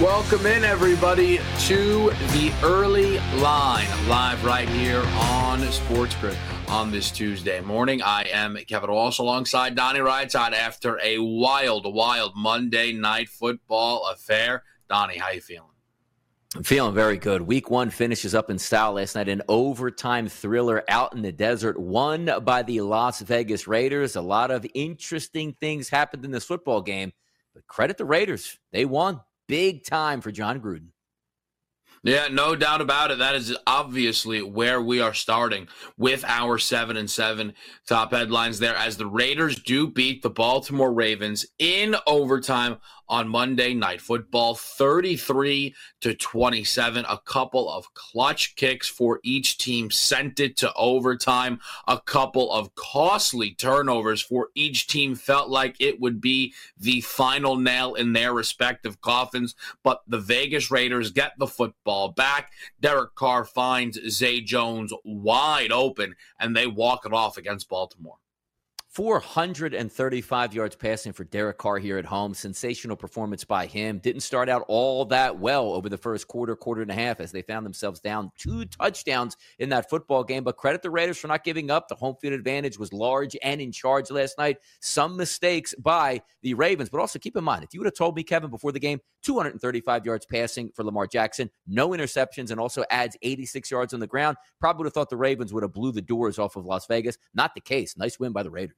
Welcome in, everybody, to the early line, live right here on Sports Grid on this Tuesday morning. I am Kevin Walsh alongside Donnie Rightside after a wild Monday night football affair. Donnie, how you feeling? I'm feeling very good. Week 1 finishes up in style last night. An overtime thriller out in the desert, won by the Las Vegas Raiders. A lot of interesting things happened in this football game, but credit the Raiders. They won big time for John Gruden. Yeah, no doubt about it. That is obviously where we are starting with our 7-7 top headlines there, as the Raiders do beat the Baltimore Ravens in overtime on Monday Night Football, 33-27. A couple of clutch kicks for each team sent it to overtime. A couple of costly turnovers for each team felt like it would be the final nail in their respective coffins, but the Vegas Raiders get the football back. Derek Carr finds Zay Jones wide open, and they walk it off against Baltimore. 435 yards passing for Derek Carr here at home. Sensational performance by him. Didn't start out all that well over the first quarter and a half, as they found themselves down 2 touchdowns in that football game. But credit the Raiders for not giving up. The home field advantage was large and in charge last night. Some mistakes by the Ravens. But also keep in mind, if you would have told me, Kevin, before the game, 235 yards passing for Lamar Jackson, no interceptions, and also adds 86 yards on the ground, probably would have thought the Ravens would have blew the doors off of Las Vegas. Not the case. Nice win by the Raiders.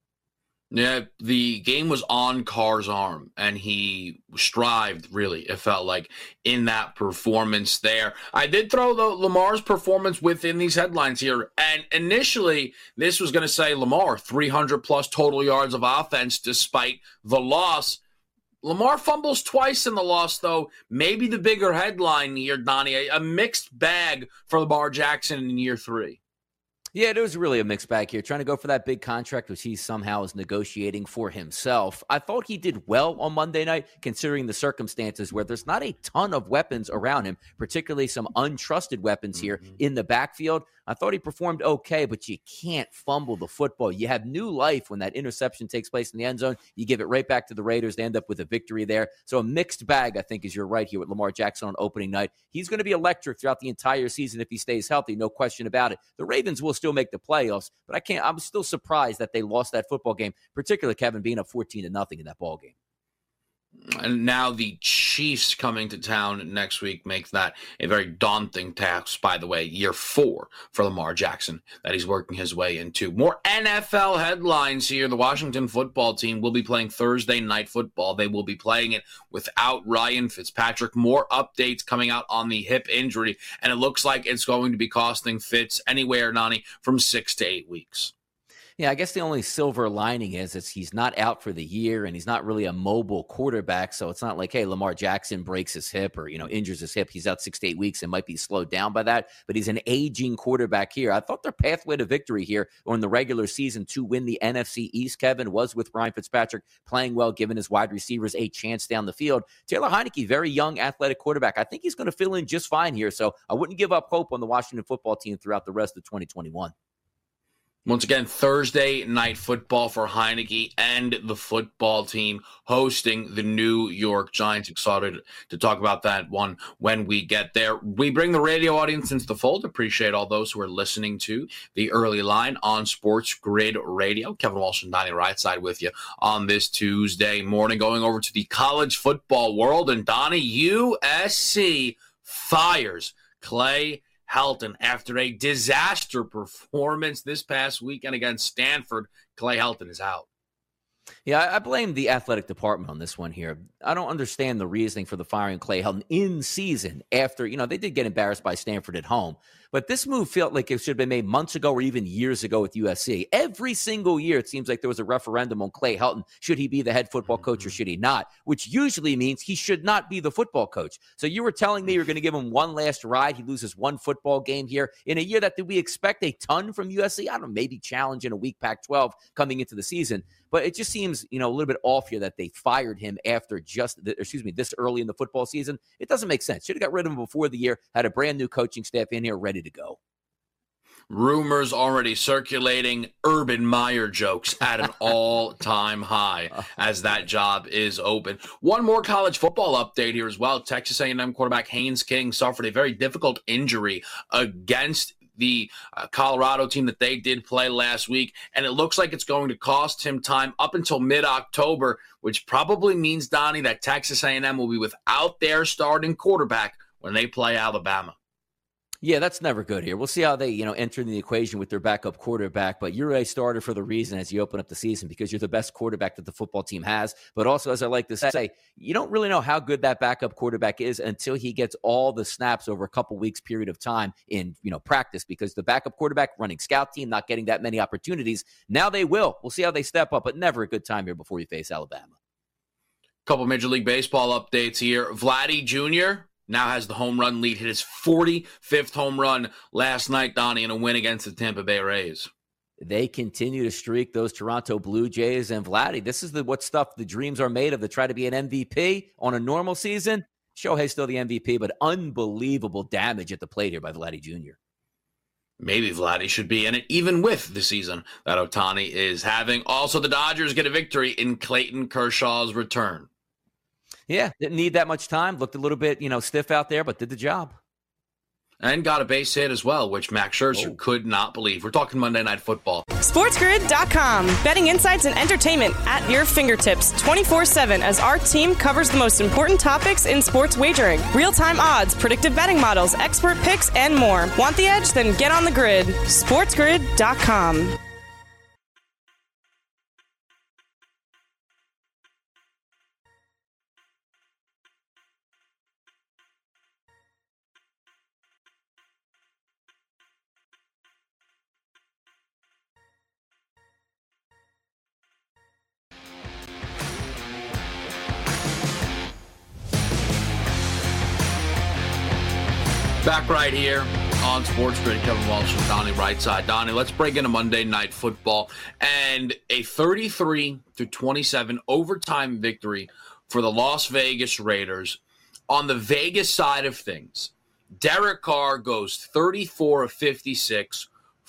Yeah, the game was on Carr's arm, and he strived, really, it felt like, in that performance there. I did throw Lamar's performance within these headlines here, and initially, this was going to say Lamar, 300-plus total yards of offense despite the loss. Lamar fumbles twice in the loss, though. Maybe the bigger headline here, Donnie, a mixed bag for Lamar Jackson in year 3. Yeah, it was really a mixed bag here. Trying to go for that big contract, which he somehow is negotiating for himself. I thought he did well on Monday night, considering the circumstances where there's not a ton of weapons around him, particularly some untrusted weapons here in the backfield. I thought he performed okay, but you can't fumble the football. You have new life when that interception takes place in the end zone. You give it right back to the Raiders. They end up with a victory there. So a mixed bag, I think, is you're right here with Lamar Jackson on opening night. He's going to be electric throughout the entire season if he stays healthy, no question about it. The Ravens will still make the playoffs, but I'm still surprised that they lost that football game, particularly Kevin being up 14-0 in that ball game. And now the Chiefs coming to town next week makes that a very daunting task, by the way, year 4 for Lamar Jackson that he's working his way into. More NFL headlines here. The Washington football team will be playing Thursday night football. They will be playing it without Ryan Fitzpatrick. More updates coming out on the hip injury, and it looks like it's going to be costing Fitz anywhere, Nani, from 6 to 8 weeks. Yeah, I guess the only silver lining is he's not out for the year, and he's not really a mobile quarterback. So it's not like, hey, Lamar Jackson breaks his hip or, injures his hip. He's out 6 to 8 weeks and might be slowed down by that. But he's an aging quarterback here. I thought their pathway to victory here or in the regular season to win the NFC East, Kevin, was with Ryan Fitzpatrick playing well, giving his wide receivers a chance down the field. Taylor Heinicke, very young, athletic quarterback. I think he's going to fill in just fine here. So I wouldn't give up hope on the Washington football team throughout the rest of 2021. Once again, Thursday night football for Heinicke and the football team hosting the New York Giants. Excited to talk about that one when we get there. We bring the radio audience into the fold. Appreciate all those who are listening to the early line on Sports Grid Radio. Kevin Walsh and Donnie Rightside with you on this Tuesday morning. Going over to the college football world, and Donnie, USC fires Clay Helton after a disaster performance this past weekend against Stanford. Clay Helton is out. Yeah, I blame the athletic department on this one here. I don't understand the reasoning for the firing Clay Helton in season after, they did get embarrassed by Stanford at home. But this move felt like it should have been made months ago or even years ago with USC. Every single year, it seems like there was a referendum on Clay Helton. Should he be the head football coach or should he not? Which usually means he should not be the football coach. So you were telling me you're going to give him one last ride. He loses one football game here in a year that did we expect a ton from USC? I don't know, maybe challenge in a weak Pac-12 coming into the season. But it just seems, a little bit off here that they fired him after this early in the football season. It doesn't make sense. Should have got rid of him before the year, had a brand new coaching staff in here ready to go. Rumors already circulating, Urban Meyer jokes at an all-time high as that job is open. One more college football update here as well. Texas A&M quarterback Haynes King suffered a very difficult injury against the Colorado team that they did play last week, and it looks like it's going to cost him time up until mid-October, which probably means, Donnie, that Texas A&M will be without their starting quarterback when they play Alabama. Yeah, that's never good here. We'll see how they, enter in the equation with their backup quarterback. But you're a starter for the reason as you open up the season because you're the best quarterback that the football team has. But also, as I like to say, you don't really know how good that backup quarterback is until he gets all the snaps over a couple weeks period of time in, practice, because the backup quarterback running scout team, not getting that many opportunities. Now they will. We'll see how they step up, but never a good time here before you face Alabama. Couple Major League Baseball updates here. Vladdy Jr. now has the home run lead, hit his 45th home run last night, Donnie, in a win against the Tampa Bay Rays. They continue to streak those Toronto Blue Jays. And Vladdy, this is what stuff the dreams are made of, to try to be an MVP on a normal season. Shohei's still the MVP, but unbelievable damage at the plate here by Vladdy Jr. Maybe Vladdy should be in it, even with the season that Ohtani is having. Also, the Dodgers get a victory in Clayton Kershaw's return. Yeah, didn't need that much time. Looked a little bit, stiff out there, but did the job. And got a base hit as well, which Max Scherzer could not believe. We're talking Monday Night Football. SportsGrid.com. Betting insights and entertainment at your fingertips 24/7 as our team covers the most important topics in sports wagering. Real-time odds, predictive betting models, expert picks, and more. Want the edge? Then get on the grid. SportsGrid.com. Back right here on Sports Grid, Kevin Walsh and Donnie Rightside. Donnie, let's break into Monday Night Football and a 33-27 overtime victory for the Las Vegas Raiders. On the Vegas side of things, Derek Carr goes 34 of 56,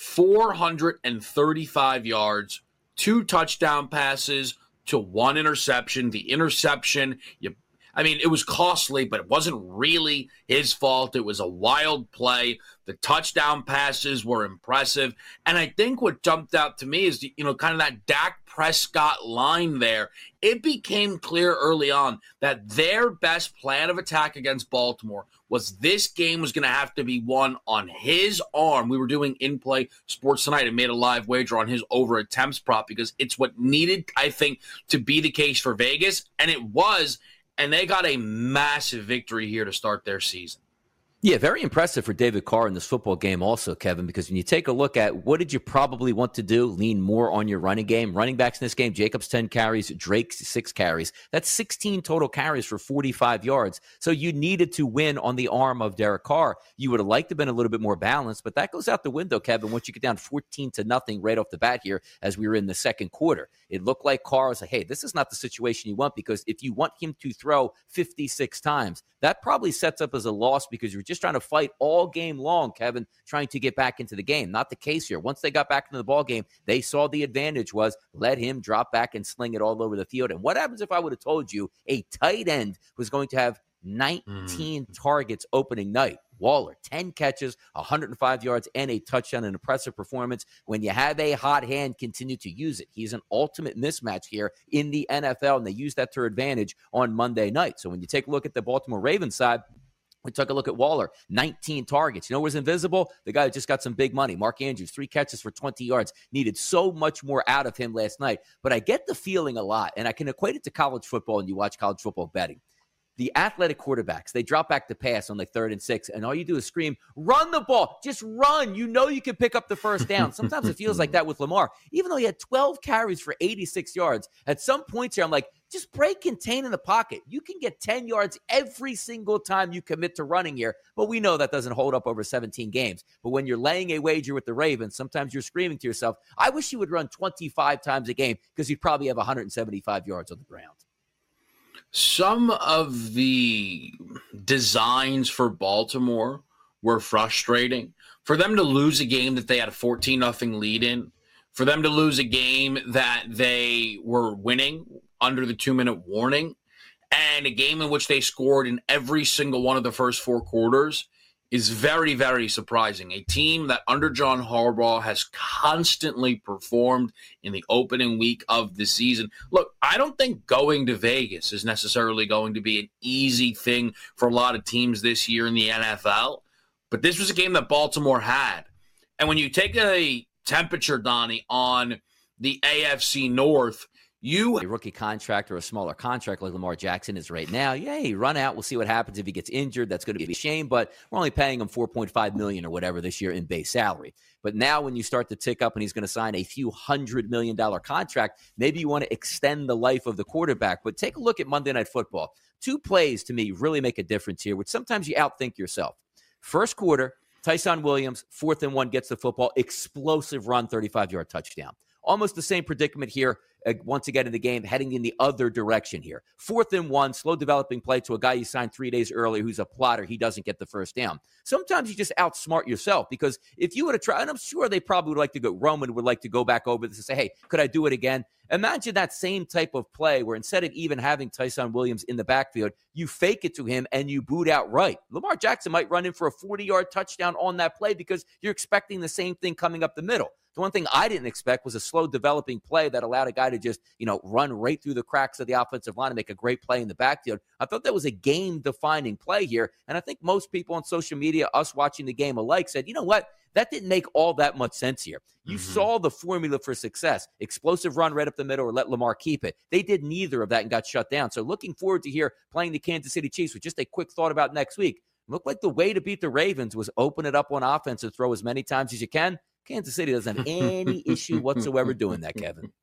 435 yards, 2 touchdown passes to 1 interception. The interception, it was costly, but it wasn't really his fault. It was a wild play. The touchdown passes were impressive. And I think what jumped out to me is, kind of that Dak Prescott line there. It became clear early on that their best plan of attack against Baltimore was this game was going to have to be won on his arm. We were doing in-play sports tonight and made a live wager on his over attempts prop because it's what needed, I think, to be the case for Vegas. And it was. And they got a massive victory here to start their season. Yeah, very impressive for David Carr in this football game also, Kevin, because when you take a look at what did you probably want to do, lean more on your running game. Running backs in this game, Jacobs 10 carries, Drake 6 carries. That's 16 total carries for 45 yards. So you needed to win on the arm of Derek Carr. You would have liked to have been a little bit more balanced, but that goes out the window, Kevin, once you get down 14-0 right off the bat here as we were in the second quarter. It looked like Carr was like, hey, this is not the situation you want, because if you want him to throw 56 times, that probably sets up as a loss because you're just trying to fight all game long, Kevin, trying to get back into the game. Not the case here. Once they got back into the ball game, they saw the advantage was let him drop back and sling it all over the field. And what happens if I would have told you a tight end was going to have 19 targets opening night? Waller, 10 catches, 105 yards, and a touchdown, an impressive performance. When you have a hot hand, continue to use it. He's an ultimate mismatch here in the NFL, and they use that to their advantage on Monday night. So when you take a look at the Baltimore Ravens side, we took a look at Waller, 19 targets. You know who's invisible? The guy who just got some big money. Mark Andrews, 3 catches for 20 yards. Needed so much more out of him last night. But I get the feeling a lot, and I can equate it to college football, and you watch college football betting. The athletic quarterbacks, they drop back to pass on like 3rd and 6, and all you do is scream, run the ball. Just run. You know you can pick up the first down. Sometimes it feels like that with Lamar. Even though he had 12 carries for 86 yards, at some points here, I'm like, just break contain in the pocket. You can get 10 yards every single time you commit to running here, but we know that doesn't hold up over 17 games. But when you're laying a wager with the Ravens, sometimes you're screaming to yourself, I wish he would run 25 times a game because he'd probably have 175 yards on the ground. Some of the designs for Baltimore were frustrating, For them to lose a game that they had a 14-0 lead in, for them to lose a game that they were winning under the 2-minute warning, and a game in which they scored in every single one of the first 4 quarters is very, very surprising. A team that under John Harbaugh has constantly performed in the opening week of the season. Look, I don't think going to Vegas is necessarily going to be an easy thing for a lot of teams this year in the NFL, but this was a game that Baltimore had. And when you take a temperature, Donnie, on the AFC North, a rookie contract or a smaller contract like Lamar Jackson is right now, run out. We'll see what happens if he gets injured. That's going to be a shame, but we're only paying him $4.5 million or whatever this year in base salary. But now when you start to tick up and he's going to sign a few $100 million contract, maybe you want to extend the life of the quarterback. But take a look at Monday Night Football. 2 plays to me really make a difference here, which sometimes you outthink yourself. First quarter, Tyson Williams, 4th and 1, gets the football, explosive run, 35-yard touchdown. Almost the same predicament here once again in the game, heading in the other direction here. 4th and 1, slow developing play to a guy you signed 3 days earlier who's a plotter. He doesn't get the first down. Sometimes you just outsmart yourself, because if you would have tried, and I'm sure they probably would like to go, Roman would like to go back over this and say, hey, could I do it again? Imagine that same type of play where instead of even having Tyson Williams in the backfield, you fake it to him and you boot outright. Lamar Jackson might run in for a 40-yard touchdown on that play because you're expecting the same thing coming up the middle. The one thing I didn't expect was a slow developing play that allowed a guy to just, run right through the cracks of the offensive line and make a great play in the backfield. I thought that was a game-defining play here, and I think most people on social media, us watching the game alike, said, you know what? That didn't make all that much sense here. You saw the formula for success. Explosive run right up the middle or let Lamar keep it. They did neither of that and got shut down. So looking forward to here playing the Kansas City Chiefs with just a quick thought about next week. Looked like the way to beat the Ravens was open it up on offense and throw as many times as you can. Kansas City doesn't have any issue whatsoever doing that, Kevin.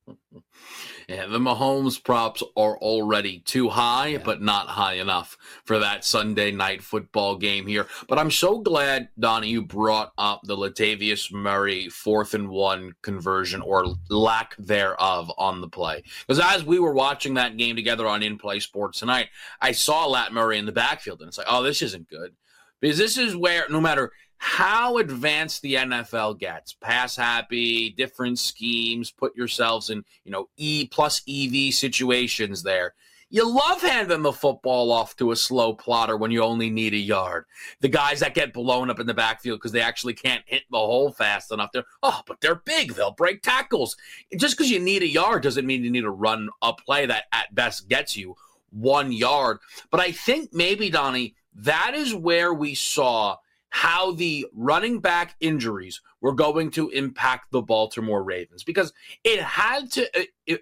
Yeah, the Mahomes props are already too high, but not high enough for that Sunday night football game here. But I'm so glad, Donnie, you brought up the Latavius Murray 4th and 1 conversion or lack thereof on the play. Because as we were watching that game together on In-Play Sports tonight, I saw Lat Murray in the backfield, and it's like, oh, this isn't good. Because this is where no matter how advanced the NFL gets, pass happy, different schemes, put yourselves in, E plus EV situations there. You love handing the football off to a slow plotter when you only need a yard. The guys that get blown up in the backfield because they actually can't hit the hole fast enough. But they're big. They'll break tackles. Just because you need a yard doesn't mean you need to run a play that at best gets you 1 yard. But I think maybe, Donnie, that is where we saw how the running back injuries were going to impact the Baltimore Ravens, because it had to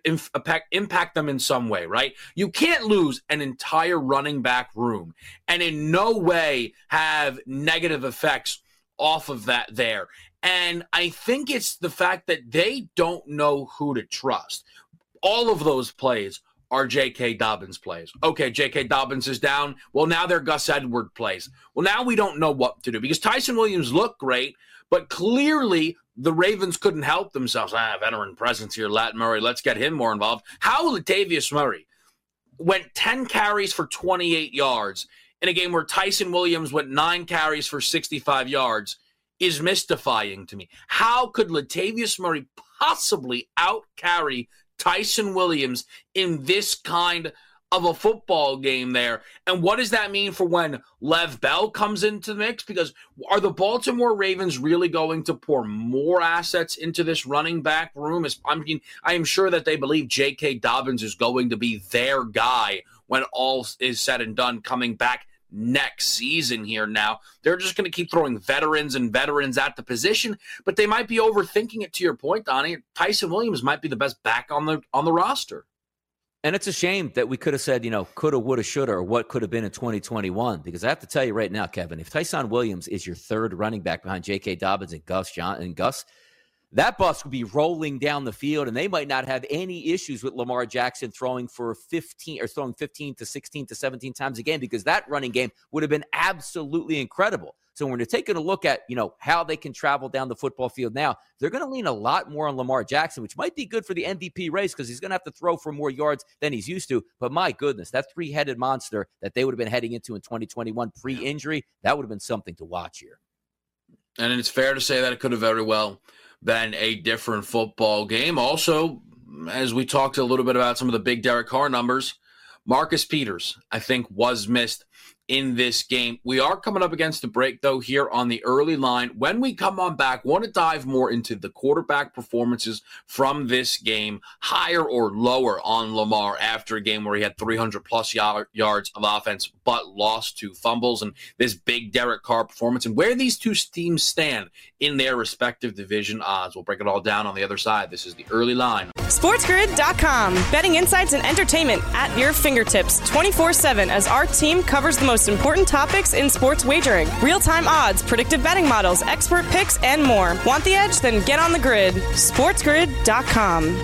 impact them in some way, right? You can't lose an entire running back room and in no way have negative effects off of that there. And I think it's the fact that they don't know who to trust. All of those plays are J.K. Dobbins plays. Okay, J.K. Dobbins is down. Well, now they're Gus Edwards plays. Well, now we don't know what to do because Tyson Williams looked great, but clearly the Ravens couldn't help themselves. Veteran presence here, Lat Murray. Let's get him more involved. How Latavius Murray went 10 carries for 28 yards in a game where Tyson Williams went 9 carries for 65 yards is mystifying to me. How could Latavius Murray possibly out-carry Tyson Williams in this kind of a football game there? And what does that mean for when Lev Bell comes into the mix? Because are the Baltimore Ravens really going to pour more assets into this running back room? I am sure that they believe J.K. Dobbins is going to be their guy when all is said and done coming back next season here. Now they're just going to keep throwing veterans at the position, but they might be overthinking it. To your point, Donnie, Tyson Williams might be the best back on the roster. And it's a shame that we could have said, coulda, woulda, shoulda, or what could have been in 2021, because I have to tell you right now, Kevin, if Tyson Williams is your third running back behind J.K. Dobbins and Gus, that bus would be rolling down the field, and they might not have any issues with Lamar Jackson throwing 15 to 16 to 17 times a game, because that running game would have been absolutely incredible. So when they're taking a look at, how they can travel down the football field now, they're going to lean a lot more on Lamar Jackson, which might be good for the MVP race because he's going to have to throw for more yards than he's used to. But my goodness, that three-headed monster that they would have been heading into in 2021 pre-injury, that would have been something to watch here. And it's fair to say that it could have very well been a different football game. Also, as we talked a little bit about some of the big Derek Carr numbers, Marcus Peters, I think, was missed in this game. We are coming up against the break, though, here on the early line. When we come on back, want to dive more into the quarterback performances from this game, higher or lower on Lamar after a game where he had 300-plus yards of offense but lost 2 fumbles, and this big Derek Carr performance, and where these two teams stand in their respective division odds. We'll break it all down on the other side. This is the early line. SportsGrid.com. Betting insights and entertainment at your fingertips 24/7 as our team covers the most important topics in sports wagering. Real-time odds, predictive betting models, expert picks, and more. Want the edge? Then get on the grid. SportsGrid.com.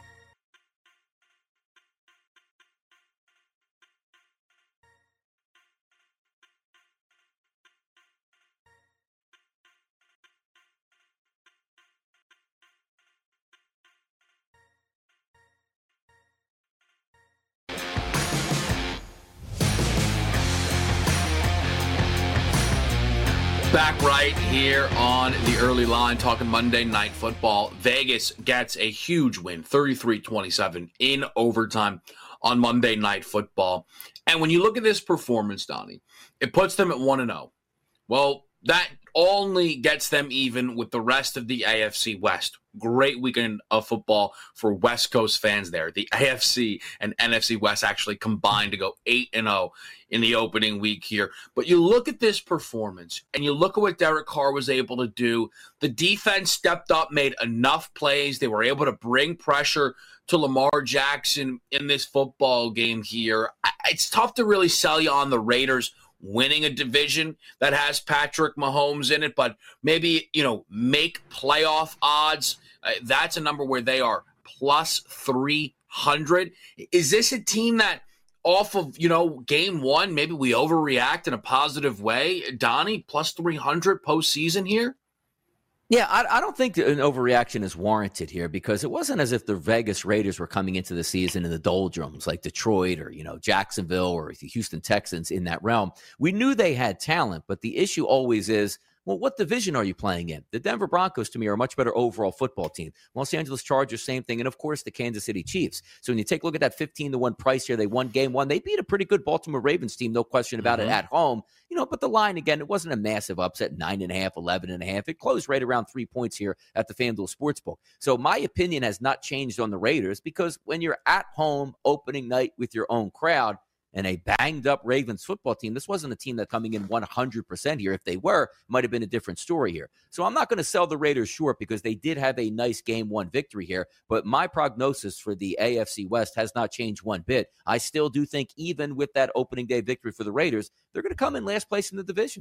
Back right here on the early line, talking Monday Night Football. Vegas gets a huge win, 33-27 in overtime on Monday Night Football. And when you look at this performance, Donnie, it puts them at 1-0. Well, that only gets them even with the rest of the AFC West. Great weekend of football for West Coast fans there. The AFC and NFC West actually combined to go 8-0 in the opening week here. But you look at this performance, and you look at what Derek Carr was able to do. The defense stepped up, made enough plays. They were able to bring pressure to Lamar Jackson in this football game here. It's tough to really sell you on the Raiders winning a division that has Patrick Mahomes in it, but maybe, make playoff odds. That's a number where they are plus 300. Is this a team that off of, game one, maybe we overreact in a positive way? Donnie, plus 300 postseason here? Yeah, I don't think an overreaction is warranted here because it wasn't as if the Vegas Raiders were coming into the season in the doldrums like Detroit or, Jacksonville or the Houston Texans in that realm. We knew they had talent, but the issue always is, well, what division are you playing in? The Denver Broncos, to me, are a much better overall football team. Los Angeles Chargers, same thing. And, of course, the Kansas City Chiefs. So when you take a look at that 15-1 price here, they won game one. They beat a pretty good Baltimore Ravens team, no question about it, at home. But the line, again, it wasn't a massive upset, 9.5, 11.5. It closed right around 3 points here at the FanDuel Sportsbook. So my opinion has not changed on the Raiders because when you're at home opening night with your own crowd, and a banged-up Ravens football team, this wasn't a team that coming in 100% here. If they were, it might have been a different story here. So I'm not going to sell the Raiders short because they did have a nice Game 1 victory here, but my prognosis for the AFC West has not changed one bit. I still do think even with that opening day victory for the Raiders, they're going to come in last place in the division.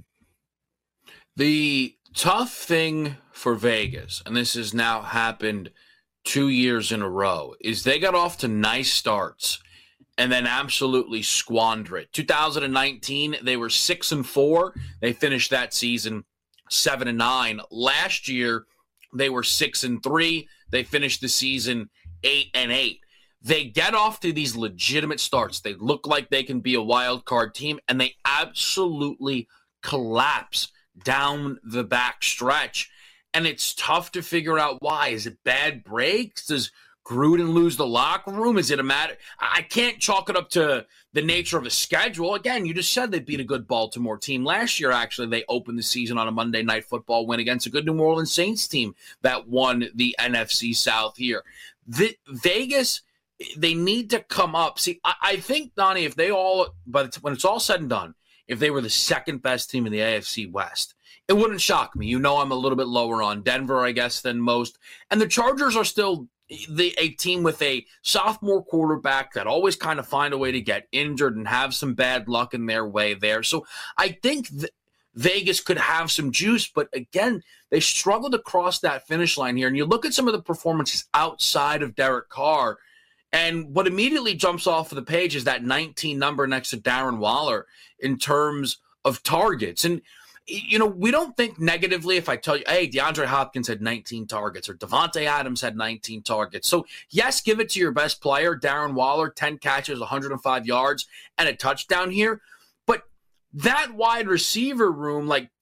The tough thing for Vegas, and this has now happened 2 years in a row, is they got off to nice starts and then absolutely squander it. 2019, they were 6-4. They finished that season 7-9. Last year, they were 6-3. They finished the season 8-8. They get off to these legitimate starts. They look like they can be a wild card team, and they absolutely collapse down the back stretch. And it's tough to figure out why. Is it bad breaks? Does Gruden lose the locker room? Is it a matter? I can't chalk it up to the nature of the schedule. Again, you just said they beat a good Baltimore team. Last year, actually, they opened the season on a Monday Night Football win against a good New Orleans Saints team that won the NFC South here. Vegas, they need to come up. See, I think, Donnie, if they all, but when it's all said and done, if they were the second best team in the AFC West, it wouldn't shock me. I'm a little bit lower on Denver, I guess, than most. And the Chargers are still a team with a sophomore quarterback that always kind of find a way to get injured and have some bad luck in their way there. So I think Vegas could have some juice, but again, they struggled to cross that finish line here. And you look at some of the performances outside of Derek Carr, and what immediately jumps off of the page is that 19 number next to Darren Waller in terms of targets. And we don't think negatively if I tell you, hey, DeAndre Hopkins had 19 targets or Devontae Adams had 19 targets. So, yes, give it to your best player, Darren Waller, 10 catches, 105 yards, and a touchdown here. But that wide receiver room, like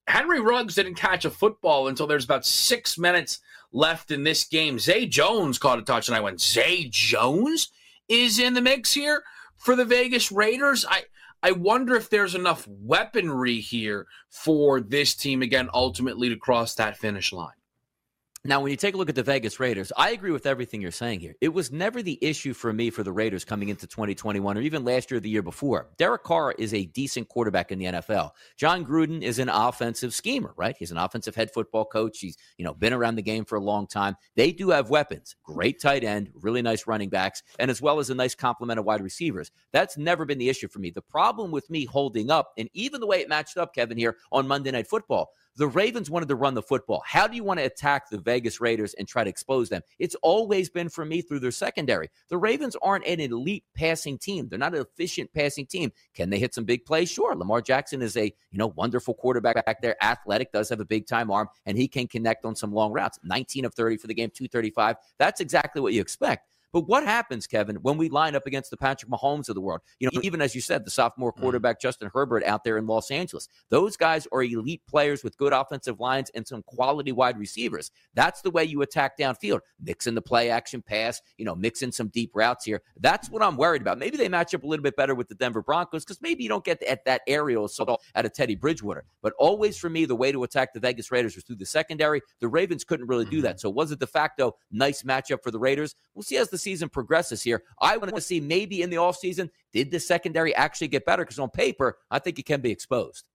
Henry Ruggs didn't catch a football until there's about 6 minutes left in this game. Zay Jones caught a touch, and I went, Zay Jones is in the mix here for the Vegas Raiders? I wonder if there's enough weaponry here for this team, again, ultimately to cross that finish line. Now, when you take a look at the Vegas Raiders, I agree with everything you're saying here. It was never the issue for me for the Raiders coming into 2021 or even last year or the year before. Derek Carr is a decent quarterback in the NFL. John Gruden is an offensive schemer, right? He's an offensive head football coach. He's, been around the game for a long time. They do have weapons, great tight end, really nice running backs, and as well as a nice complement of wide receivers. That's never been the issue for me. The problem with me holding up, and even the way it matched up, Kevin, here on Monday Night Football, the Ravens wanted to run the football. How do you want to attack the Vegas Raiders and try to expose them? It's always been for me through their secondary. The Ravens aren't an elite passing team. They're not an efficient passing team. Can they hit some big plays? Sure. Lamar Jackson is a, wonderful quarterback back there. Athletic, does have a big time arm, and he can connect on some long routes. 19 of 30 for the game, 235. That's exactly what you expect. But what happens, Kevin, when we line up against the Patrick Mahomes of the world? Even as you said, the sophomore quarterback Justin Herbert out there in Los Angeles. Those guys are elite players with good offensive lines and some quality wide receivers. That's the way you attack downfield. Mix in the play action pass, mix in some deep routes here. That's what I'm worried about. Maybe they match up a little bit better with the Denver Broncos because maybe you don't get at that aerial assault out of Teddy Bridgewater. But always for me, the way to attack the Vegas Raiders was through the secondary. The Ravens couldn't really do that. So was it de facto nice matchup for the Raiders? We'll see as the season progresses here. I want to see maybe in the offseason, did the secondary actually get better? Because on paper, I think it can be exposed.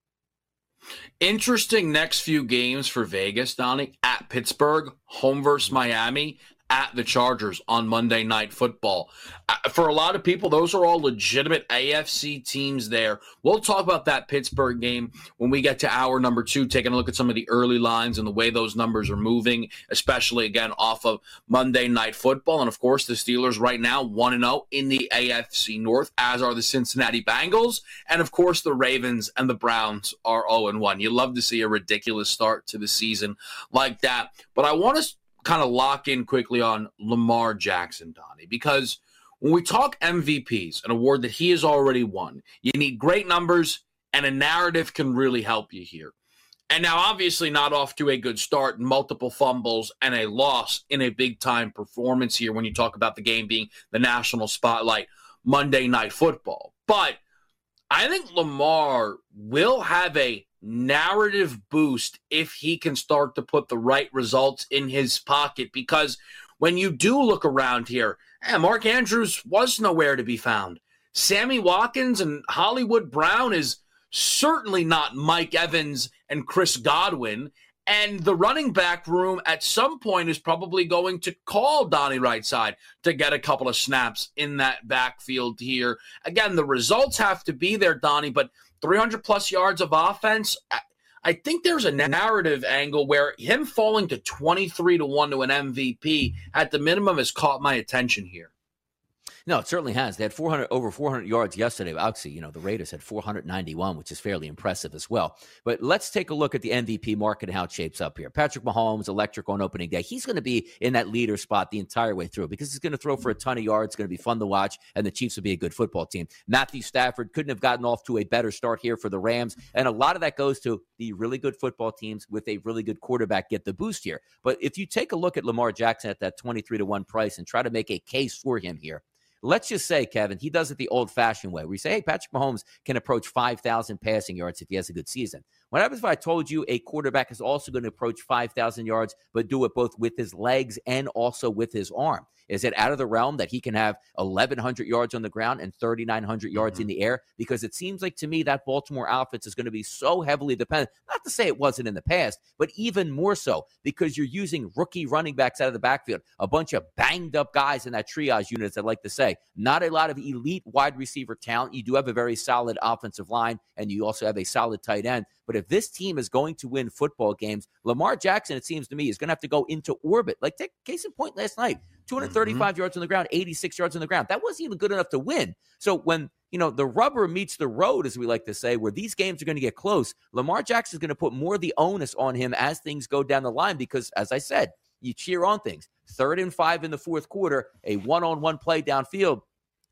Interesting next few games for Vegas, Donnie. At Pittsburgh, home versus Miami, at the Chargers on Monday Night Football. For a lot of people, those are all legitimate AFC teams there. We'll talk about that Pittsburgh game when we get to hour number 2, taking a look at some of the early lines and the way those numbers are moving, especially, again, off of Monday Night Football. And, of course, the Steelers right now 1-0 in the AFC North, as are the Cincinnati Bengals. And, of course, the Ravens and the Browns are 0-1. You love to see a ridiculous start to the season like that. But I want to kind of lock in quickly on Lamar Jackson, Donnie, because when we talk MVPs, an award that he has already won, you need great numbers, and a narrative can really help you here. And now, obviously, not off to a good start, multiple fumbles and a loss in a big-time performance here when you talk about the game being the national spotlight, Monday Night Football. But I think Lamar will have a narrative boost if he can start to put the right results in his pocket, because when you do look around here, Mark Andrews was nowhere to be found. Sammy Watkins and Hollywood Brown is certainly not Mike Evans and Chris Godwin, and the running back room at some point is probably going to call Donnie Rightside to get a couple of snaps in that backfield here. Again, the results have to be there, Donnie, but 300-plus yards of offense, I think there's a narrative angle where him falling to 23-1 to an MVP at the minimum has caught my attention here. No, it certainly has. They had over 400 yards yesterday. Obviously, the Raiders had 491, which is fairly impressive as well. But let's take a look at the MVP market and how it shapes up here. Patrick Mahomes, electric on opening day. He's going to be in that leader spot the entire way through because he's going to throw for a ton of yards. It's going to be fun to watch, and the Chiefs will be a good football team. Matthew Stafford couldn't have gotten off to a better start here for the Rams, and a lot of that goes to the really good football teams with a really good quarterback get the boost here. But if you take a look at Lamar Jackson at that 23-1 price and try to make a case for him here, let's just say, Kevin, he does it the old-fashioned way. We say, hey, Patrick Mahomes can approach 5,000 passing yards if he has a good season. What happens if I told you a quarterback is also going to approach 5,000 yards, but do it both with his legs and also with his arm? Is it out of the realm that he can have 1,100 yards on the ground and 3,900 yards in the air? Because it seems like to me that Baltimore offense is going to be so heavily dependent. Not to say it wasn't in the past, but even more so because you're using rookie running backs out of the backfield, a bunch of banged up guys in that triage unit, as I like to say. Not a lot of elite wide receiver talent. You do have a very solid offensive line, and you also have a solid tight end. But if this team is going to win football games, Lamar Jackson, it seems to me, is going to have to go into orbit. Like, take case in point last night, 235 yards on the ground, 86 yards on the ground. That wasn't even good enough to win. So when, the rubber meets the road, as we like to say, where these games are going to get close, Lamar Jackson is going to put more of the onus on him as things go down the line because, as I said, you cheer on things. 3rd and 5 in the fourth quarter, a one-on-one play downfield.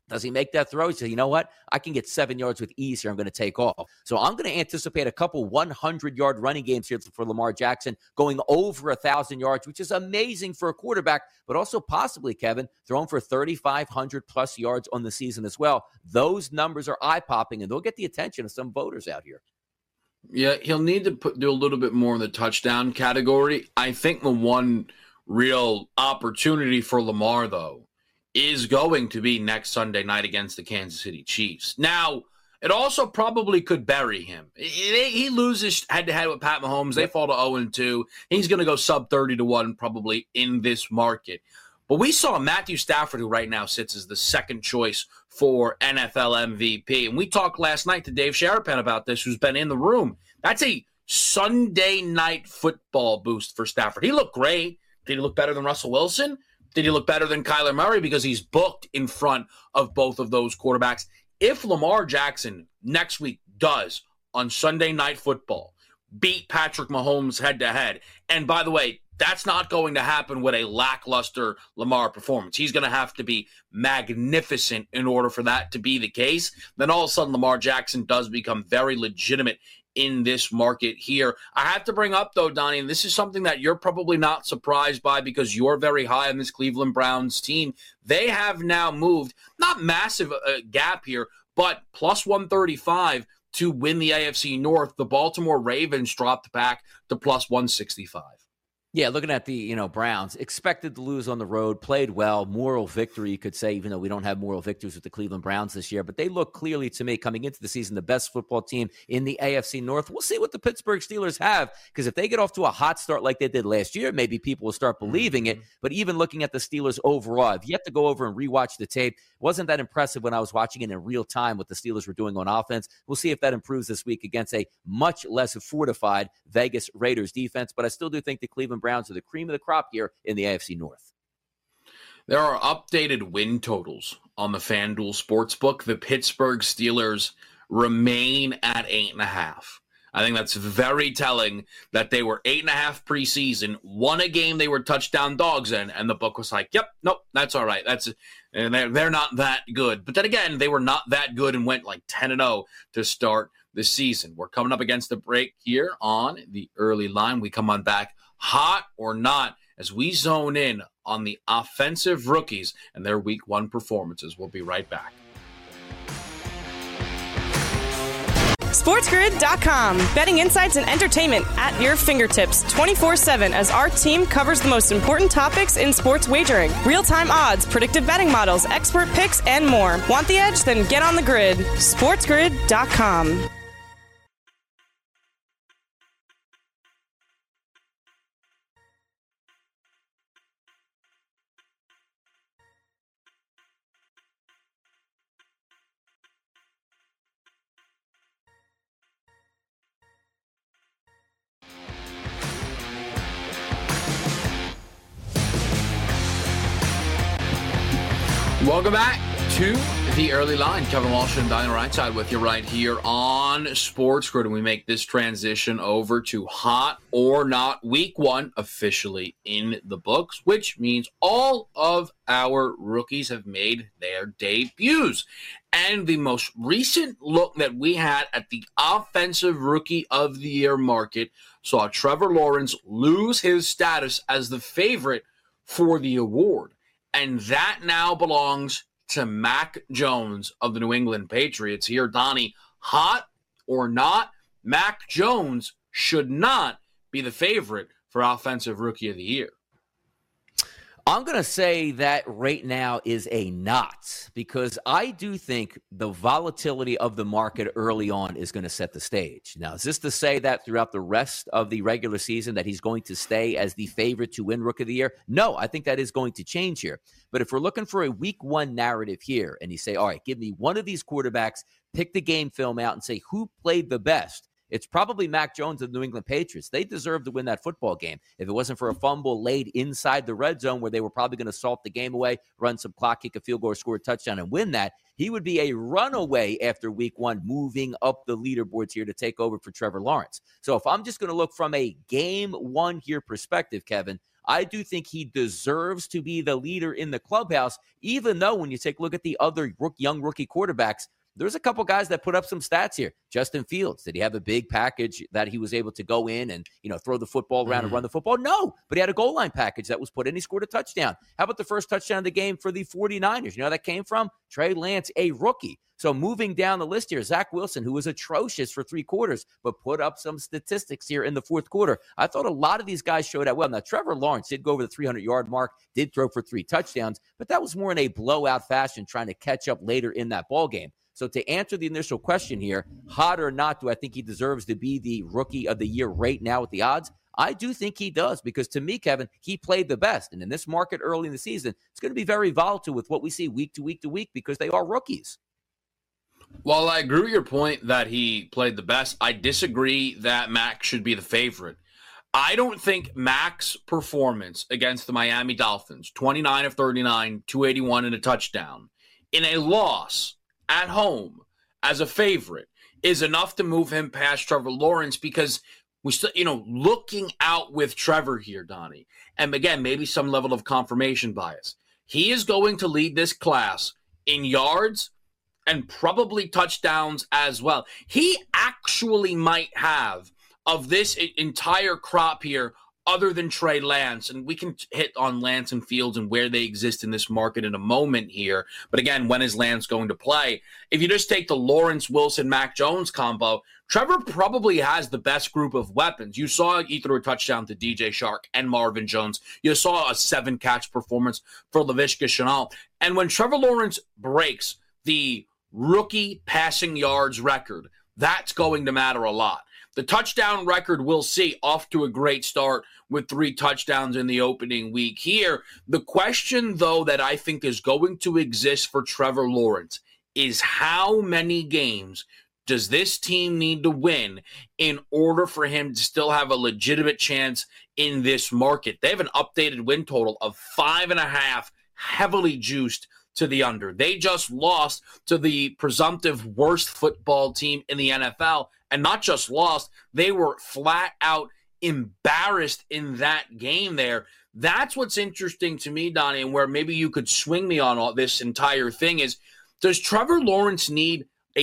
Does he make that throw? He says, you know what? I can get 7 yards with ease here. I'm going to take off. So I'm going to anticipate a couple 100-yard running games here for Lamar Jackson, going over 1,000 yards, which is amazing for a quarterback, but also possibly, Kevin, throwing for 3,500-plus yards on the season as well. Those numbers are eye-popping, and they'll get the attention of some voters out here. Yeah, he'll need to do a little bit more in the touchdown category. I think the one real opportunity for Lamar, though, is going to be next Sunday night against the Kansas City Chiefs. Now, it also probably could bury him. He loses head-to-head with Pat Mahomes. They fall to 0-2. He's going to go sub 30-1 probably in this market. But we saw Matthew Stafford, who right now sits as the second choice for NFL MVP. And we talked last night to Dave Sharapan about this, who's been in the room. That's a Sunday night football boost for Stafford. He looked great. Did he look better than Russell Wilson? Did he look better than Kyler Murray? Because he's booked in front of both of those quarterbacks. If Lamar Jackson next week does, on Sunday Night Football, beat Patrick Mahomes head-to-head, and by the way, that's not going to happen with a lackluster Lamar performance. He's going to have to be magnificent in order for that to be the case. Then all of a sudden, Lamar Jackson does become very legitimate in this market here. I have to bring up, though, Donnie, and this is something that you're probably not surprised by because you're very high on this Cleveland Browns team. They have now moved, not massive gap here, but plus 135 to win the AFC North. The Baltimore Ravens dropped back to plus 165. Yeah, looking at the, Browns, expected to lose on the road, played well, moral victory, you could say, even though we don't have moral victories with the Cleveland Browns this year. But they look clearly to me coming into the season the best football team in the AFC North. We'll see what the Pittsburgh Steelers have, because if they get off to a hot start like they did last year, maybe people will start believing it. But even looking at the Steelers overall, I've yet to go over and rewatch the tape. It wasn't that impressive when I was watching it in real time what the Steelers were doing on offense. We'll see if that improves this week against a much less fortified Vegas Raiders defense. But I still do think the Cleveland Browns are the cream of the crop here in the AFC North. There are updated win totals on the FanDuel Sportsbook. The Pittsburgh Steelers remain at 8.5. I think that's very telling that they were 8.5 preseason, won a game they were touchdown dogs in, and the book was like, yep, nope, that's all right. And they're not that good. But then again, they were not that good and went like 10-0 to start the season. We're coming up against the break here on the early line. We come on back hot or not as we zone in on the offensive rookies and their week 1 performances. We'll be right back. SportsGrid.com. Betting insights and entertainment at your fingertips 24/7 as our team covers the most important topics in sports wagering. Real-time odds, predictive betting models, expert picks, and more. Want the edge? Then get on the grid. SportsGrid.com. Welcome back to the early line. Kevin Walsh and Donnie Rightside with you right here on SportsGrid. And we make this transition over to hot or not week 1 officially in the books, which means all of our rookies have made their debuts. And the most recent look that we had at the offensive rookie of the year market saw Trevor Lawrence lose his status as the favorite for the award. And that now belongs to Mac Jones of the New England Patriots. Here, Donnie, hot or not, Mac Jones should not be the favorite for Offensive Rookie of the Year. I'm going to say that right now is a not, because I do think the volatility of the market early on is going to set the stage. Now, is this to say that throughout the rest of the regular season that he's going to stay as the favorite to win Rookie of the Year? No, I think that is going to change here. But if we're looking for a week 1 narrative here and you say, all right, give me one of these quarterbacks, pick the game film out and say who played the best, it's probably Mac Jones of the New England Patriots. They deserve to win that football game. If it wasn't for a fumble laid inside the red zone where they were probably going to salt the game away, run some clock, kick a field goal, or score a touchdown and win that, he would be a runaway after week 1, moving up the leaderboards here to take over for Trevor Lawrence. So if I'm just going to look from a game 1 here perspective, Kevin, I do think he deserves to be the leader in the clubhouse, even though when you take a look at the other young rookie quarterbacks, there's a couple guys that put up some stats here. Justin Fields, did he have a big package that he was able to go in and, throw the football around and run the football? No, but he had a goal line package that was put in. He scored a touchdown. How about the first touchdown of the game for the 49ers? You know where that came from? Trey Lance, a rookie. So moving down the list here, Zach Wilson, who was atrocious for 3 quarters, but put up some statistics here in the fourth quarter. I thought a lot of these guys showed out well. Now, Trevor Lawrence did go over the 300-yard mark, did throw for 3 touchdowns, but that was more in a blowout fashion, trying to catch up later in that ball game. So to answer the initial question here, hot or not, do I think he deserves to be the rookie of the year right now with the odds? I do think he does, because to me, Kevin, he played the best. And in this market early in the season, it's going to be very volatile with what we see week to week to week because they are rookies. Well, I agree with your point that he played the best. I disagree that Mac should be the favorite. I don't think Mac's performance against the Miami Dolphins, 29 of 39, 281 and a touchdown, in a loss at home as a favorite is enough to move him past Trevor Lawrence, because we still, looking out with Trevor here, Donnie, and again, maybe some level of confirmation bias. He is going to lead this class in yards and probably touchdowns as well. He actually might have, of this entire crop here, other than Trey Lance, and we can hit on Lance and Fields and where they exist in this market in a moment here. But again, when is Lance going to play? If you just take the Lawrence, Wilson, Mac Jones combo, Trevor probably has the best group of weapons. You saw he threw a touchdown to DJ Shark and Marvin Jones. You saw a 7-catch performance for Laviska Shenault. And when Trevor Lawrence breaks the rookie passing yards record, that's going to matter a lot. The touchdown record, we'll see, off to a great start with 3 touchdowns in the opening week here. The question, though, that I think is going to exist for Trevor Lawrence is how many games does this team need to win in order for him to still have a legitimate chance in this market? They have an updated win total of 5.5, heavily juiced to the under. They just lost to the presumptive worst football team in the NFL, and not just lost, they were flat out embarrassed in that game there. That's what's interesting to me, Donnie, and where maybe you could swing me on all this entire thing is, does Trevor Lawrence need a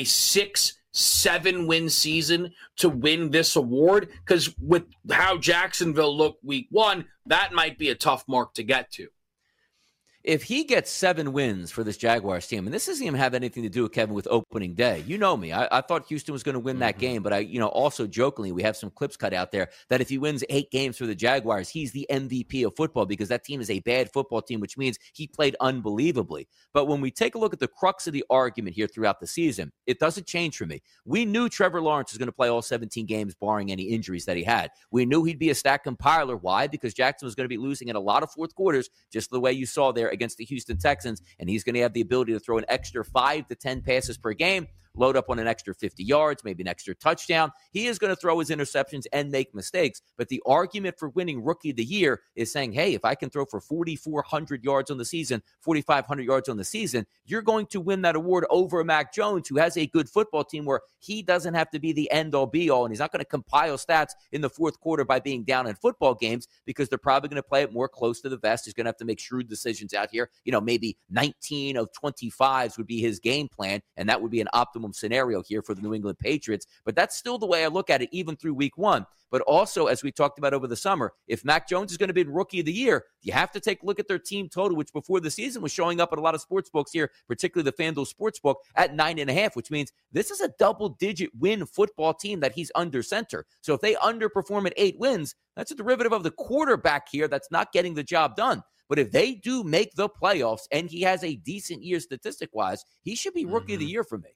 6-7 win season to win this award? Because with how Jacksonville looked week 1, that might be a tough mark to get to. If he gets 7 wins for this Jaguars team, and this doesn't even have anything to do with Kevin with opening day. You know me. I thought Houston was going to win that game, but also jokingly, we have some clips cut out there that if he wins 8 games for the Jaguars, he's the MVP of football because that team is a bad football team, which means he played unbelievably. But when we take a look at the crux of the argument here throughout the season, it doesn't change for me. We knew Trevor Lawrence was going to play all 17 games, barring any injuries that he had. We knew he'd be a stat compiler. Why? Because Jackson was going to be losing in a lot of fourth quarters, just the way you saw there against the Houston Texans, and he's going to have the ability to throw an extra 5 to 10 passes per game, load up on an extra 50 yards, maybe an extra touchdown. He is going to throw his interceptions and make mistakes, but the argument for winning Rookie of the Year is saying, hey, if I can throw for 4,400 yards on the season, 4,500 yards on the season, you're going to win that award over Mac Jones, who has a good football team where he doesn't have to be the end-all be-all, and he's not going to compile stats in the fourth quarter by being down in football games because they're probably going to play it more close to the vest. He's going to have to make shrewd decisions out here. Maybe 19 of 25s would be his game plan, and that would be an optimal scenario here for the New England Patriots. But that's still the way I look at it, even through week 1. But also, as we talked about over the summer, if Mac Jones is going to be Rookie of the Year, you have to take a look at their team total, which before the season was showing up at a lot of sports books here, particularly the FanDuel Sportsbook, at 9.5, which means this is a double-digit win football team that he's under center. So if they underperform at 8 wins, that's a derivative of the quarterback here that's not getting the job done. But if they do make the playoffs and he has a decent year statistic-wise, he should be Rookie of the Year for me.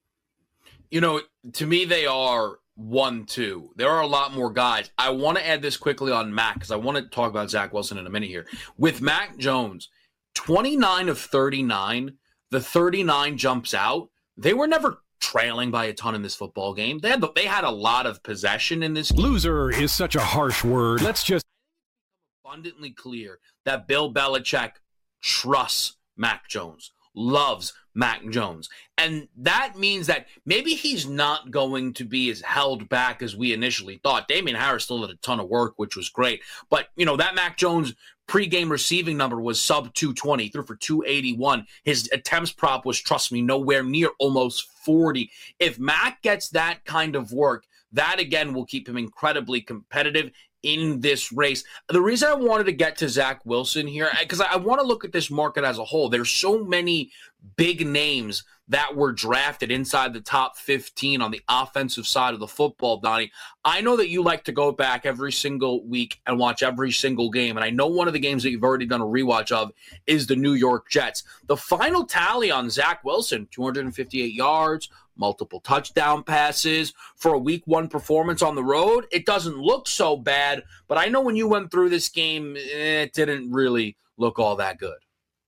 To me, they are 1-2. There are a lot more guys. I want to add this quickly on Mac because I want to talk about Zach Wilson in a minute here. With Mac Jones, 29 of 39, the 39 jumps out. They were never trailing by a ton in this football game. They had a lot of possession in this. Loser is such a harsh word. Let's just abundantly clear that Bill Belichick trusts Mac Jones, loves Mac Jones. And that means that maybe he's not going to be as held back as we initially thought. Damian Harris still did a ton of work, which was great. But, that Mac Jones pregame receiving number was sub 220, threw for 281. His attempts prop was, trust me, nowhere near almost 40. If Mac gets that kind of work, that again will keep him incredibly competitive in this race. The reason I wanted to get to Zach Wilson here, because I want to look at this market as a whole. There's so many big names that were drafted inside the top 15 on the offensive side of the football, Donnie. I know that you like to go back every single week and watch every single game, and I know one of the games that you've already done a rewatch of is the New York Jets. The final tally on Zach Wilson, 258 yards, multiple touchdown passes for a week one performance on the road. It doesn't look so bad, but I know when you went through this game, it didn't really look all that good.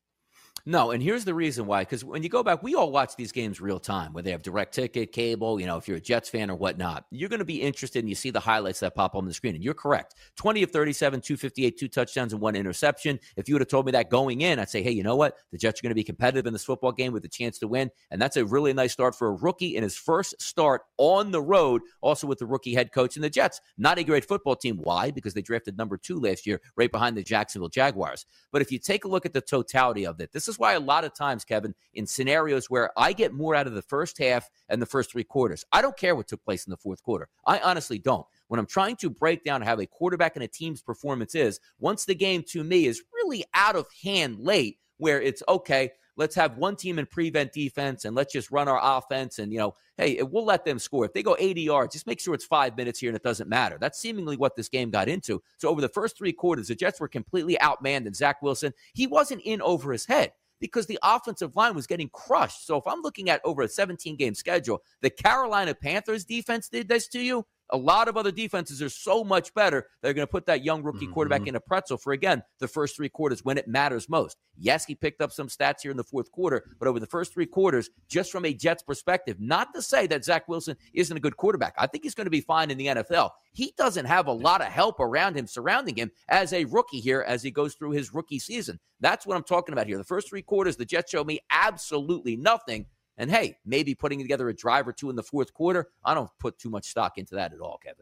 No, and here's the reason why. Because when you go back, we all watch these games real time, where they have direct ticket, cable, if you're a Jets fan or whatnot. You're going to be interested and you see the highlights that pop on the screen. And you're correct. 20 of 37, 258, 2 touchdowns and 1 interception. If you would have told me that going in, I'd say, hey, you know what? The Jets are going to be competitive in this football game with a chance to win. And that's a really nice start for a rookie in his first start on the road, also with the rookie head coach. And the Jets, not a great football team. Why? Because they drafted number 2 last year, right behind the Jacksonville Jaguars. But if you take a look at the totality of it, this is why a lot of times, Kevin, in scenarios where I get more out of the first half and the first 3 quarters, I don't care what took place in the fourth quarter. I honestly don't. When I'm trying to break down how a quarterback and a team's performance is, once the game to me is really out of hand late, where it's okay, let's have one team in prevent defense and let's just run our offense and, hey, we'll let them score. If they go 80 yards, just make sure it's 5 minutes here and it doesn't matter. That's seemingly what this game got into. So over the first 3 quarters, the Jets were completely outmanned, and Zach Wilson, he wasn't in over his head because the offensive line was getting crushed. So if I'm looking at over a 17-game schedule, the Carolina Panthers defense did this to you. A lot of other defenses are so much better. They're going to put that young rookie quarterback in a pretzel for, again, the first 3 quarters when it matters most. Yes, he picked up some stats here in the fourth quarter, but over the first 3 quarters, just from a Jets perspective, not to say that Zach Wilson isn't a good quarterback. I think he's going to be fine in the NFL. He doesn't have a lot of help around him, surrounding him as a rookie here as he goes through his rookie season. That's what I'm talking about here. The first 3 quarters, the Jets show me absolutely nothing. And, hey, maybe putting together a drive or 2 in the fourth quarter, I don't put too much stock into that at all, Kevin.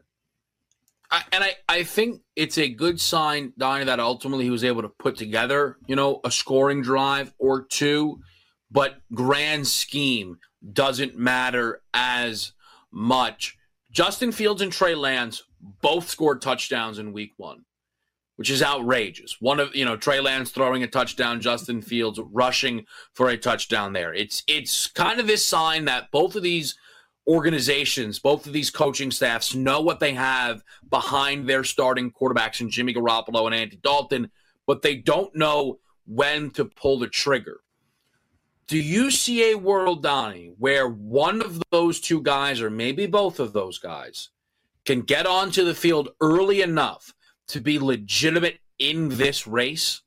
I think it's a good sign, Donnie, that ultimately he was able to put together, a scoring drive or 2. But grand scheme doesn't matter as much. Justin Fields and Trey Lance both scored touchdowns in week 1. Which is outrageous. One of, Trey Lance throwing a touchdown, Justin Fields rushing for a touchdown there. It's kind of this sign that both of these organizations, both of these coaching staffs know what they have behind their starting quarterbacks in Jimmy Garoppolo and Andy Dalton, but they don't know when to pull the trigger. Do you see a world, Donnie, where one of those 2 guys, or maybe both of those guys, can get onto the field early enough to be legitimate in this race?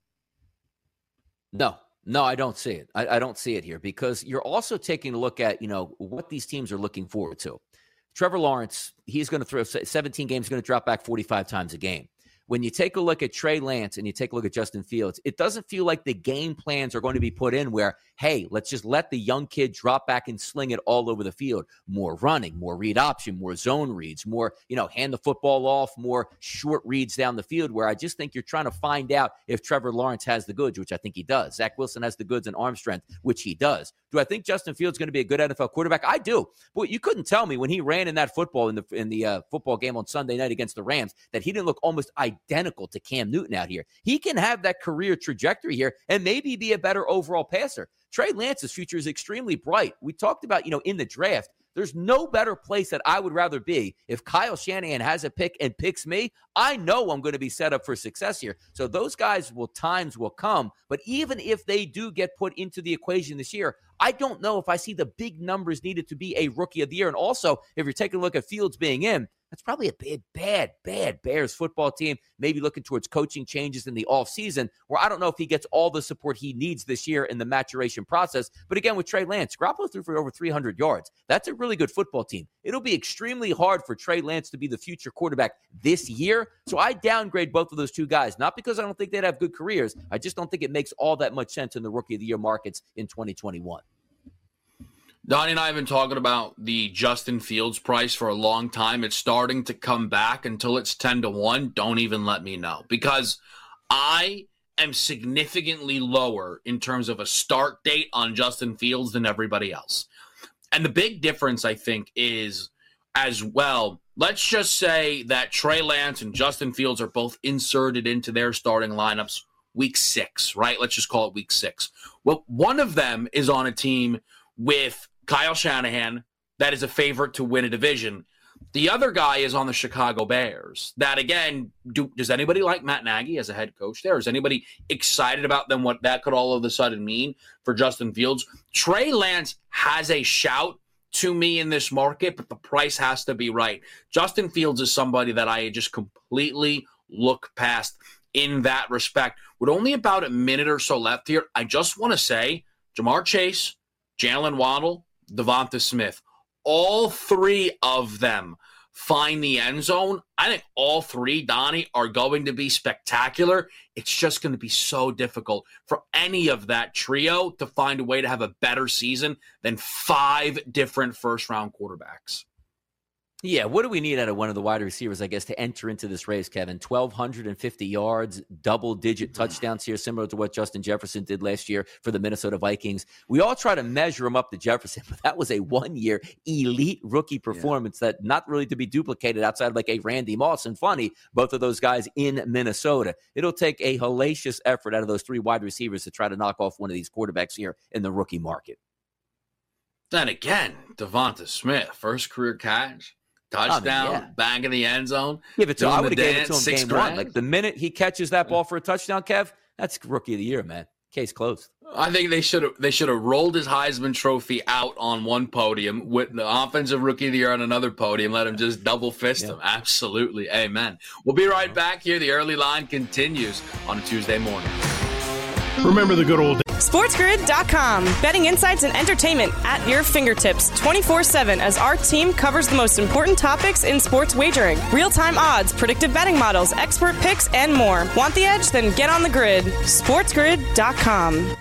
No, I don't see it. I don't see it here because you're also taking a look at, what these teams are looking forward to. Trevor Lawrence, he's going to throw 17 games, going to drop back 45 times a game. When you take a look at Trey Lance and you take a look at Justin Fields, it doesn't feel like the game plans are going to be put in where, hey, let's just let the young kid drop back and sling it all over the field. More running, more read option, more zone reads, more, hand the football off, more short reads down the field, where I just think you're trying to find out if Trevor Lawrence has the goods, which I think he does. Zach Wilson has the goods and arm strength, which he does. Do I think Justin Fields is going to be a good NFL quarterback? I do. But you couldn't tell me when he ran in that football in the football game on Sunday night against the Rams that he didn't look almost identical to Cam Newton out here. He can have that career trajectory here and maybe be a better overall passer. Trey Lance's future is extremely bright. We talked about, in the draft, there's no better place that I would rather be. If Kyle Shanahan has a pick and picks me, I know I'm going to be set up for success here. So those guys times will come. But even if they do get put into the equation this year, I don't know if I see the big numbers needed to be a rookie of the year. And also, if you're taking a look at Fields being in, that's probably a bad Bears football team, maybe looking towards coaching changes in the offseason, where I don't know if he gets all the support he needs this year in the maturation process. But again, with Trey Lance, Garoppolo threw for over 300 yards. That's a really good football team. It'll be extremely hard for Trey Lance to be the future quarterback this year. So I downgrade both of those 2 guys, not because I don't think they'd have good careers. I just don't think it makes all that much sense in the rookie of the year markets in 2021. Donnie and I have been talking about the Justin Fields price for a long time. It's starting to come back. Until it's 10-1. Don't even let me know, because I am significantly lower in terms of a start date on Justin Fields than everybody else. And the big difference, I think, is as well, let's just say that Trey Lance and Justin Fields are both inserted into their starting lineups week 6, right? Let's just call it week 6. Well, one of them is on a team with Kyle Shanahan that is a favorite to win a division. The other guy is on the Chicago Bears. That, again, does anybody like Matt Nagy as a head coach there? Is anybody excited about them, what that could all of a sudden mean for Justin Fields? Trey Lance has a shout to me in this market, but the price has to be right. Justin Fields is somebody that I just completely look past in that respect. With only about a minute or so left here, I just want to say Jamar Chase, Jalen Waddle, Devonta Smith, all three of them find the end zone. I think all three, Donnie, are going to be spectacular. It's just going to be so difficult for any of that trio to find a way to have a better season than 5 different first-round quarterbacks. Yeah, what do we need out of one of the wide receivers, I guess, to enter into this race, Kevin? 1,250 yards, double-digit touchdowns here, similar to what Justin Jefferson did last year for the Minnesota Vikings. We all try to measure him up to Jefferson, but that was a one-year elite rookie performance that not really to be duplicated outside of like a Randy Moss. And funny, both of those guys in Minnesota. It'll take a hellacious effort out of those 3 wide receivers to try to knock off one of these quarterbacks here in the rookie market. Then again, Devonta Smith, first career catch. Touchdown, bang in the end zone. Give it to him. I would have gave it to him game one. Like the minute he catches that ball for a touchdown, Kev, that's rookie of the year, man. Case closed. I think they should have rolled his Heisman Trophy out on one podium with the offensive rookie of the year on anher podium. Let him just double fist him. Absolutely. Amen. We'll be right back here. The early line continues on a Tuesday morning. Remember the good old days. SportsGrid.com. Betting insights and entertainment at your fingertips 24/7 as our team covers the most important topics in sports wagering. Real-time odds, predictive betting models, expert picks, and more. Want the edge? Then get on the grid. SportsGrid.com.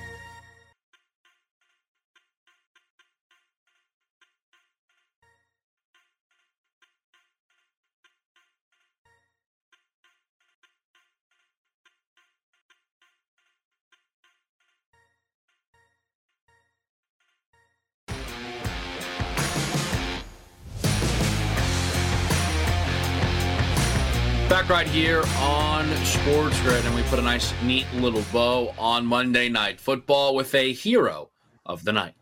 Back right here on Sports Grid, and we put a nice, neat little bow on Monday Night Football with a hero of the night.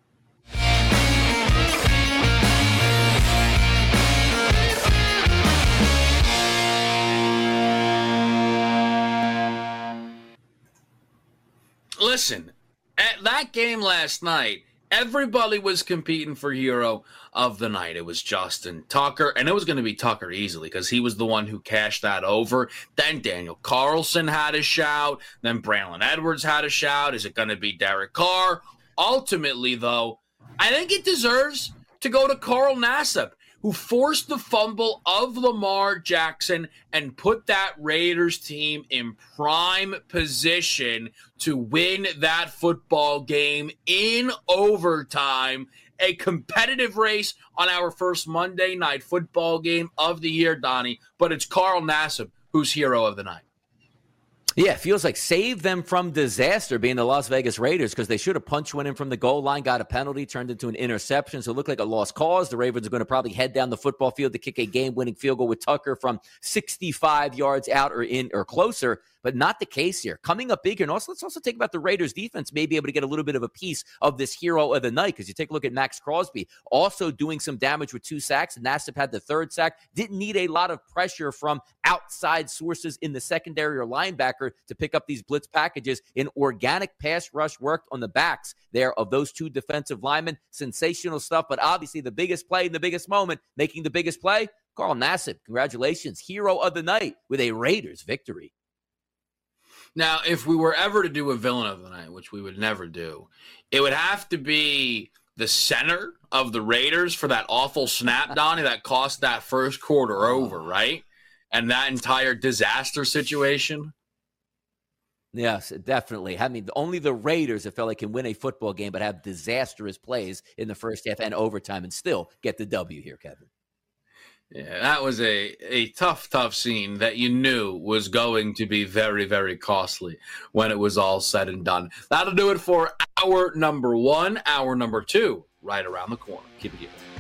Listen, at that game last night, everybody was competing for hero of the night. It was Justin Tucker, and it was going to be Tucker easily because he was the one who cashed that over. Then Daniel Carlson had a shout. Then Braylon Edwards had a shout. Is it going to be Derek Carr? Ultimately, though, I think it deserves to go to Carl Nassib, who forced the fumble of Lamar Jackson and put that Raiders team in prime position to win that football game in overtime. A competitive race on our first Monday Night Football game of the year, Donnie, but it's Carl Nassib who's hero of the night. Yeah, it feels like save them from disaster being the Las Vegas Raiders because they should have punched one in from the goal line, got a penalty, turned into an interception. So it looked like a lost cause. The Ravens are going to probably head down the football field to kick a game-winning field goal with Tucker from 65 yards out or in or closer. But not the case here. Coming up big here. And also, let's also take about the Raiders defense, may be able to get a little bit of a piece of this hero of the night because you take a look at Max Crosby, also doing some damage with 2 sacks. Nassib had the 3rd sack. Didn't need a lot of pressure from outside sources in the secondary or linebacker to pick up these blitz packages. An organic pass rush worked on the backs there of those 2 defensive linemen. Sensational stuff, but obviously the biggest play in the biggest moment, making the biggest play, Carl Nassib. Congratulations. Hero of the night with a Raiders victory. Now, if we were ever to do a villain of the night, which we would never do, it would have to be the center of the Raiders for that awful snap, Donnie, that cost that first quarter over, right? And that entire disaster situation. Yes, definitely. I mean, only the Raiders, it felt like, can win a football game but have disastrous plays in the first half and overtime and still get the W here, Kevin. Yeah, that was a tough scene that you knew was going to be very, very costly when it was all said and done. That'll do it for hour number 1. Hour number 2, right around the corner. Keep it here.